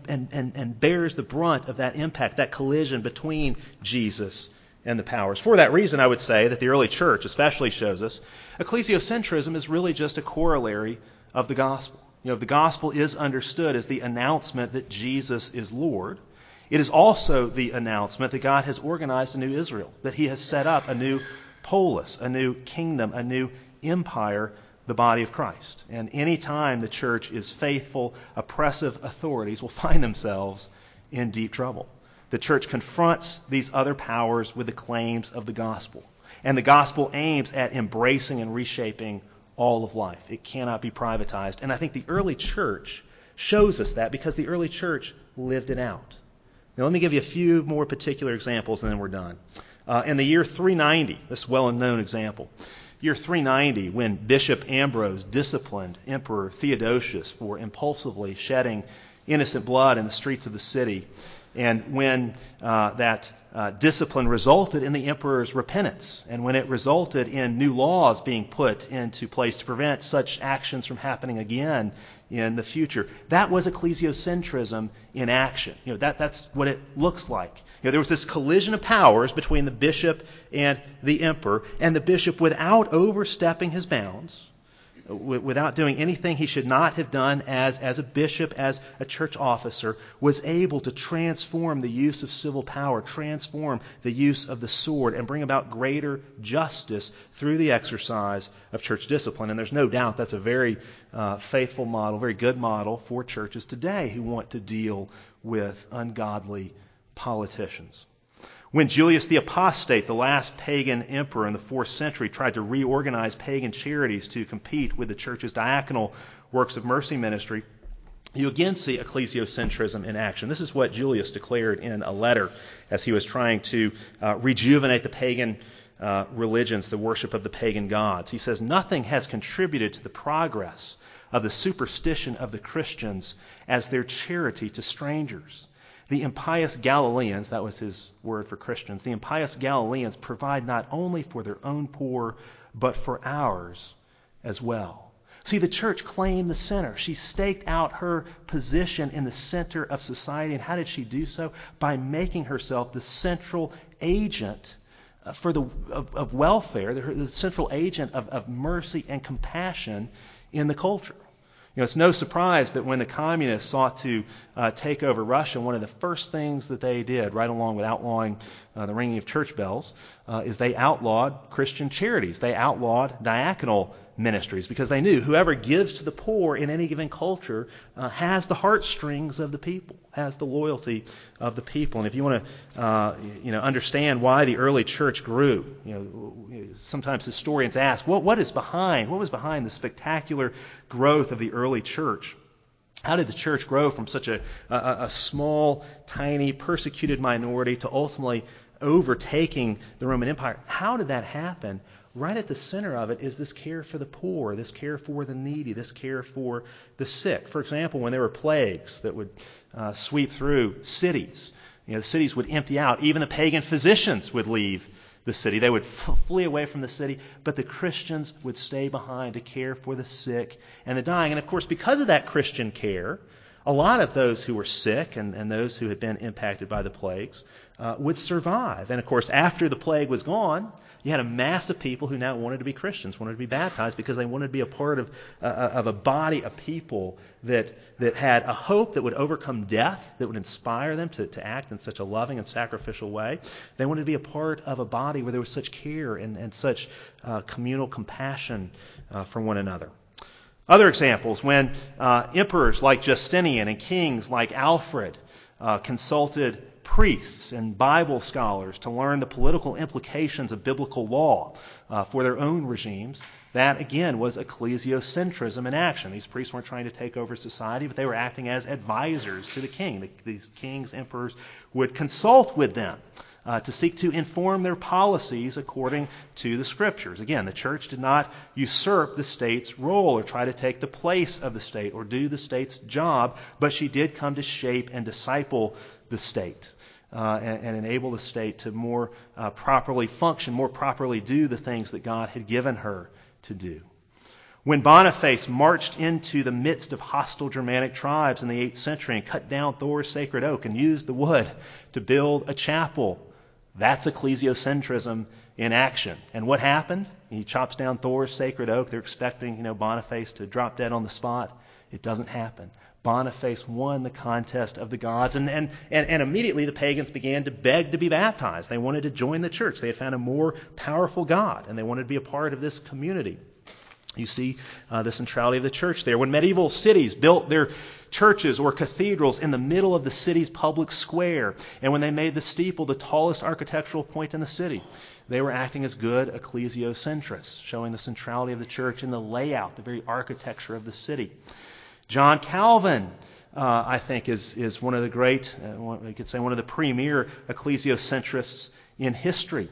and bears the brunt of that impact, that collision between Jesus and the powers. For that reason, I would say that the early church especially shows us ecclesiocentrism is really just a corollary of the gospel. The gospel is understood as the announcement that Jesus is Lord. It is also the announcement that God has organized a new Israel, that He has set up a new polis, a new kingdom, a new empire, the body of Christ. And any time the church is faithful, oppressive authorities will find themselves in deep trouble. The church confronts these other powers with the claims of the gospel. And the gospel aims at embracing and reshaping all of life. It cannot be privatized. And I think the early church shows us that because the early church lived it out. Now let me give you a few more particular examples and then we're done. In the year 390, this well-known example, year 390, when Bishop Ambrose disciplined Emperor Theodosius for impulsively shedding innocent blood in the streets of the city, and when that discipline resulted in the emperor's repentance, and when it resulted in new laws being put into place to prevent such actions from happening again in the future. That was ecclesiocentrism in action. That's what it looks like. There was this collision of powers between the bishop and the emperor, and the bishop, without overstepping his bounds, without doing anything he should not have done as a bishop, as a church officer, was able to transform the use of civil power, transform the use of the sword, and bring about greater justice through the exercise of church discipline. And there's no doubt that's a very faithful model, very good model for churches today who want to deal with ungodly politicians. When Julius the Apostate, the last pagan emperor in the 4th century, tried to reorganize pagan charities to compete with the church's diaconal works of mercy ministry, you again see ecclesiocentrism in action. This is what Julius declared in a letter as he was trying to rejuvenate the pagan religions, the worship of the pagan gods. He says, "Nothing has contributed to the progress of the superstition of the Christians as their charity to strangers. The impious Galileans," that was his word for Christians, "the impious Galileans provide not only for their own poor, but for ours as well." See, the church claimed the center. She staked out her position in the center of society. And how did she do so? By making herself the central agent of welfare, the central agent of mercy and compassion in the culture. It's no surprise that when the communists sought to take over Russia, one of the first things that they did, right along with outlawing the ringing of church bells, is they outlawed Christian charities. They outlawed diaconal ministries because they knew whoever gives to the poor in any given culture has the heartstrings of the people, has the loyalty of the people. And if you want to understand why the early church grew, sometimes historians ask, what was behind the spectacular growth of the early church? How did the church grow from such a small, tiny, persecuted minority to ultimately overtaking the Roman Empire? How did that happen? Right at the center of it is this care for the poor, this care for the needy, this care for the sick. For example, when there were plagues that would sweep through cities, the cities would empty out. Even the pagan physicians would leave the city. They would flee away from the city, but the Christians would stay behind to care for the sick and the dying. And of course, because of that Christian care, a lot of those who were sick and those who had been impacted by the plagues would survive. And of course, after the plague was gone, you had a mass of people who now wanted to be Christians, wanted to be baptized because they wanted to be a part of a body of people that had a hope that would overcome death, that would inspire them to act in such a loving and sacrificial way. They wanted to be a part of a body where there was such care and such communal compassion for one another. Other examples, when emperors like Justinian and kings like Alfred consulted priests and Bible scholars to learn the political implications of biblical law for their own regimes, that again was ecclesiocentrism in action. These priests weren't trying to take over society, but they were acting as advisors to the king. These kings, emperors would consult with them to seek to inform their policies according to the Scriptures. Again, the church did not usurp the state's role or try to take the place of the state or do the state's job, but she did come to shape and disciple the state and enable the state to more properly function, more properly do the things that God had given her to do. When Boniface marched into the midst of hostile Germanic tribes in the 8th century and cut down Thor's sacred oak and used the wood to build a chapel, that's ecclesiocentrism in action. And what happened? He chops down Thor's sacred oak. They're expecting, Boniface to drop dead on the spot. It doesn't happen. Boniface won the contest of the gods, and immediately the pagans began to beg to be baptized. They wanted to join the church. They had found a more powerful God, and they wanted to be a part of this community. You see the centrality of the church there. When medieval cities built their churches or cathedrals in the middle of the city's public square, and when they made the steeple the tallest architectural point in the city, they were acting as good ecclesiocentrists, showing the centrality of the church in the layout, the very architecture of the city. John Calvin, I think, is one of the great, you could say one of the premier ecclesiocentrists in history.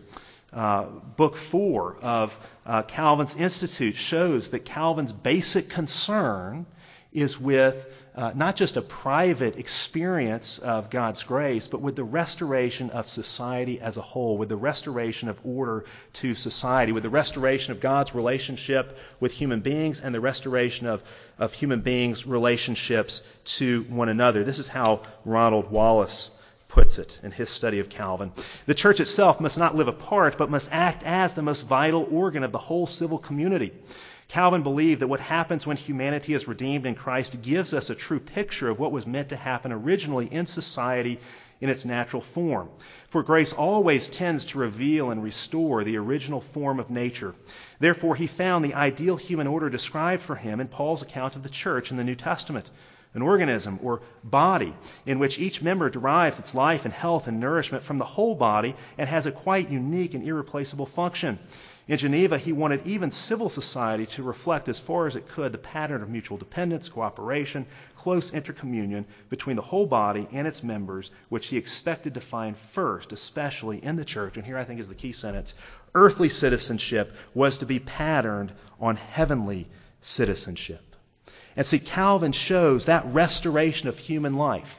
Book 4 of Calvin's Institute shows that Calvin's basic concern is with not just a private experience of God's grace, but with the restoration of society as a whole, with the restoration of order to society, with the restoration of God's relationship with human beings and the restoration of human beings' relationships to one another. This is how Ronald Wallace puts it in his study of Calvin. The church itself must not live apart, but must act as the most vital organ of the whole civil community. Calvin believed that what happens when humanity is redeemed in Christ gives us a true picture of what was meant to happen originally in society in its natural form. For grace always tends to reveal and restore the original form of nature. Therefore, he found the ideal human order described for him in Paul's account of the church in the New Testament. An organism or body in which each member derives its life and health and nourishment from the whole body and has a quite unique and irreplaceable function. In Geneva, he wanted even civil society to reflect as far as it could the pattern of mutual dependence, cooperation, close intercommunion between the whole body and its members, which he expected to find first, especially in the church. And here I think is the key sentence. Earthly citizenship was to be patterned on heavenly citizenship. And see, Calvin shows that restoration of human life,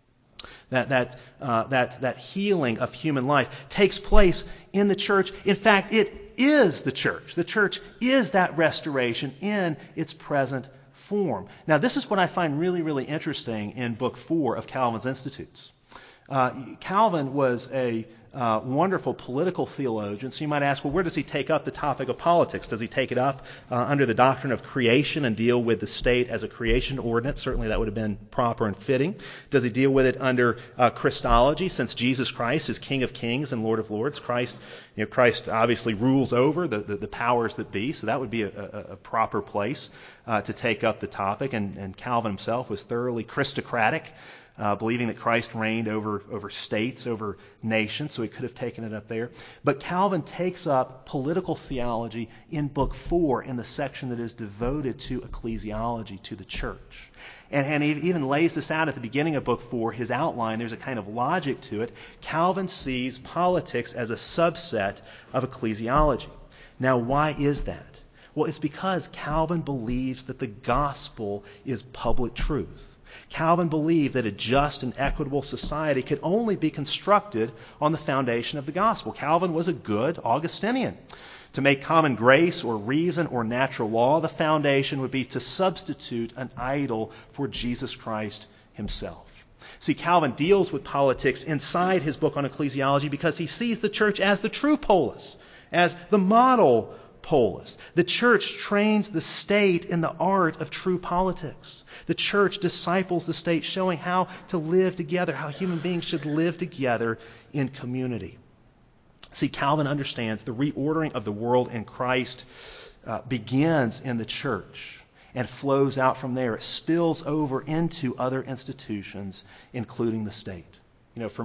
that healing of human life takes place in the church. In fact, it is the church. The church is that restoration in its present form. Now, this is what I find really, really interesting in Book 4 of Calvin's Institutes. Calvin was a wonderful political theologian. So you might ask, well, where does he take up the topic of politics? Does he take it up under the doctrine of creation and deal with the state as a creation ordinance? Certainly that would have been proper and fitting. Does he deal with it under Christology, since Jesus Christ is King of Kings and Lord of Lords? Christ obviously rules over the powers that be, so that would be a proper place to take up the topic. And Calvin himself was thoroughly Christocratic, believing that Christ reigned over states, over nations, so he could have taken it up there. But Calvin takes up political theology in Book 4 in the section that is devoted to ecclesiology, to the church. And he even lays this out at the beginning of Book 4, his outline. There's a kind of logic to it. Calvin sees politics as a subset of ecclesiology. Now, why is that? Well, it's because Calvin believes that the gospel is public truth. Calvin believed that a just and equitable society could only be constructed on the foundation of the gospel. Calvin was a good Augustinian. To make common grace or reason or natural law, the foundation would be to substitute an idol for Jesus Christ himself. See, Calvin deals with politics inside his book on ecclesiology because he sees the church as the true polis, as the model polis. The church trains the state in the art of true politics. The church disciples the state, showing how to live together, how human beings should live together in community. See, Calvin understands the reordering of the world in Christ begins in the church and flows out from there. It spills over into other institutions, including the state. For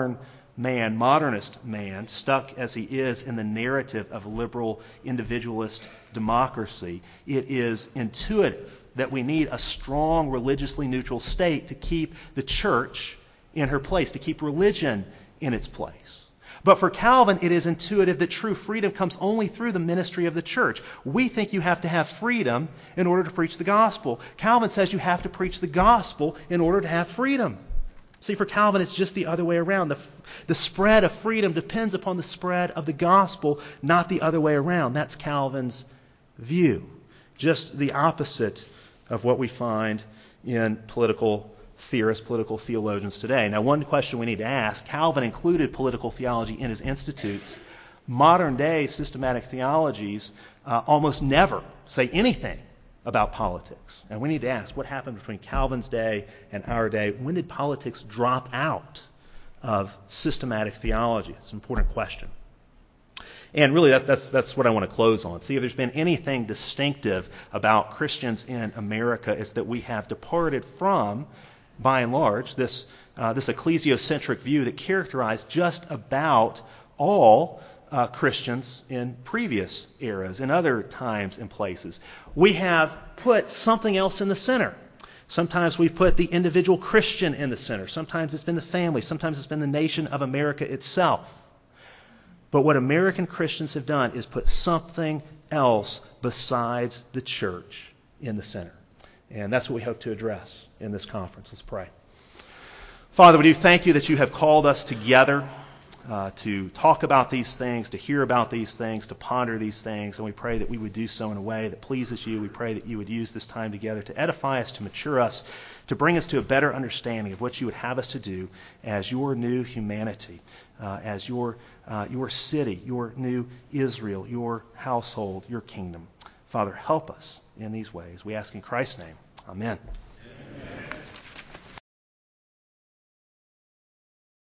modernist man, stuck as he is in the narrative of liberal individualist democracy, it is intuitive that we need a strong religiously neutral state to keep the church in her place, to keep religion in its place. But for Calvin, it is intuitive that true freedom comes only through the ministry of the church. We think you have to have freedom in order to preach the gospel. Calvin says you have to preach the gospel in order to have freedom. See, for Calvin, it's just the other way around. The spread of freedom depends upon the spread of the gospel, not the other way around. That's Calvin's view. Just the opposite of what we find in political theorists, political theologians today. Now, one question we need to ask, Calvin included political theology in his institutes. Modern day systematic theologies almost never say anything about politics. And we need to ask, what happened between Calvin's day and our day? When did politics drop out of systematic theology? It's an important question. And really, that's what I want to close on. See, if there's been anything distinctive about Christians in America, it's that we have departed from, by and large, this ecclesiocentric view that characterized just about all Christians in previous eras, in other times and places. We have put something else in the center. Sometimes we've put the individual Christian in the center. Sometimes it's been the family. Sometimes it's been the nation of America itself. But what American Christians have done is put something else besides the church in the center. And that's what we hope to address in this conference. Let's pray. Father, we do thank you that you have called us together to talk about these things, to hear about these things, to ponder these things, and we pray that we would do so in a way that pleases you. We pray that you would use this time together to edify us, to mature us, to bring us to a better understanding of what you would have us to do as your new humanity, as your city, your new Israel, your household, your kingdom. Father, help us in these ways. We ask in Christ's name. Amen. Amen.